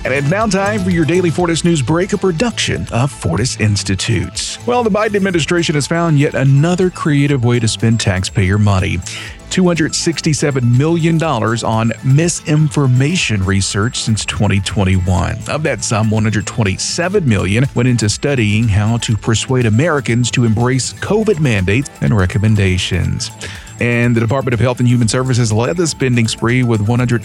And it's now time for your daily Fortis News Break, a production of Fortis Institute. Well, the Biden administration has found yet another creative way to spend taxpayer money. $267 million on misinformation research since 2021. Of that sum, $127 million went into studying how to persuade Americans to embrace COVID mandates and recommendations. And the Department of Health and Human Services led the spending spree with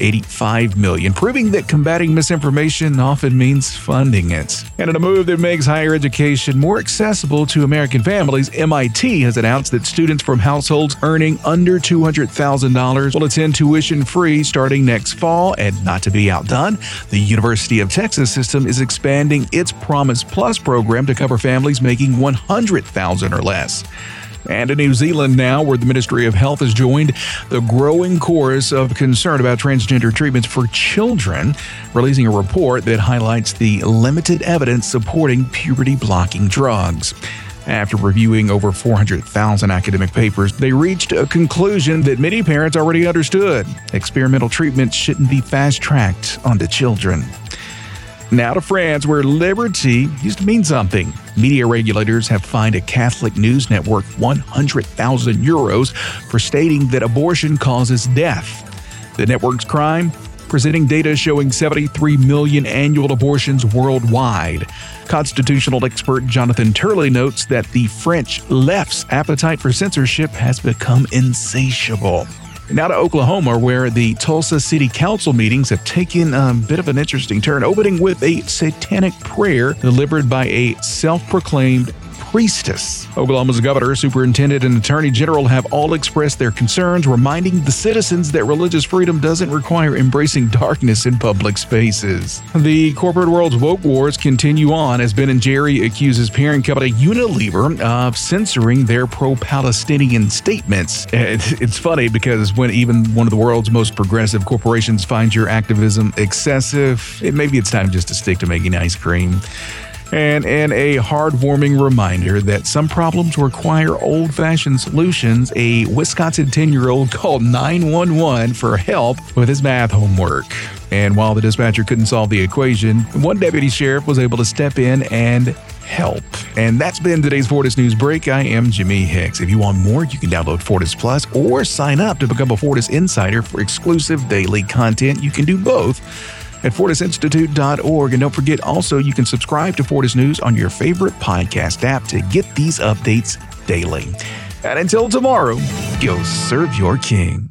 $185 million, proving that combating misinformation often means funding it. And in a move that makes higher education more accessible to American families, MIT has announced that students from households earning under $200,000 will attend tuition-free starting next fall. And not to be outdone, the University of Texas system is expanding its Promise Plus program to cover families making $100,000 or less. And in New Zealand now, where the Ministry of Health has joined the growing chorus of concern about transgender treatments for children, releasing a report that highlights the limited evidence supporting puberty-blocking drugs. After reviewing over 400,000 academic papers, they reached a conclusion that many parents already understood. Experimental treatments shouldn't be fast-tracked onto children. Now to France, where liberty used to mean something. Media regulators have fined a Catholic news network 100,000 euros for stating that abortion causes death. The network's crime? Presenting data showing 73 million annual abortions worldwide. Constitutional expert Jonathan Turley notes that the French left's appetite for censorship has become insatiable. Now to Oklahoma, where the Tulsa City Council meetings have taken a bit of an interesting turn, opening with a satanic prayer delivered by a self-proclaimed priestess. Oklahoma's governor, superintendent, and attorney general have all expressed their concerns, reminding the citizens that religious freedom doesn't require embracing darkness in public spaces. The corporate world's woke wars continue on as Ben & Jerry accuses parent company Unilever of censoring their pro-Palestinian statements. It's funny because when even one of the world's most progressive corporations finds your activism excessive, maybe it's time just to stick to making ice cream. And a heartwarming reminder that some problems require old-fashioned solutions, a Wisconsin 10-year-old called 911 for help with his math homework. And while the dispatcher couldn't solve the equation, one deputy sheriff was able to step in and help. And that's been today's Fortis News Break. I am Jimmy Hicks. If you want more, you can download Fortis Plus or sign up to become a Fortis Insider for exclusive daily content. You can do both at FortisInstitute.org. And don't forget, also, you can subscribe to Fortis News on your favorite podcast app to get these updates daily. And until tomorrow, go serve your king.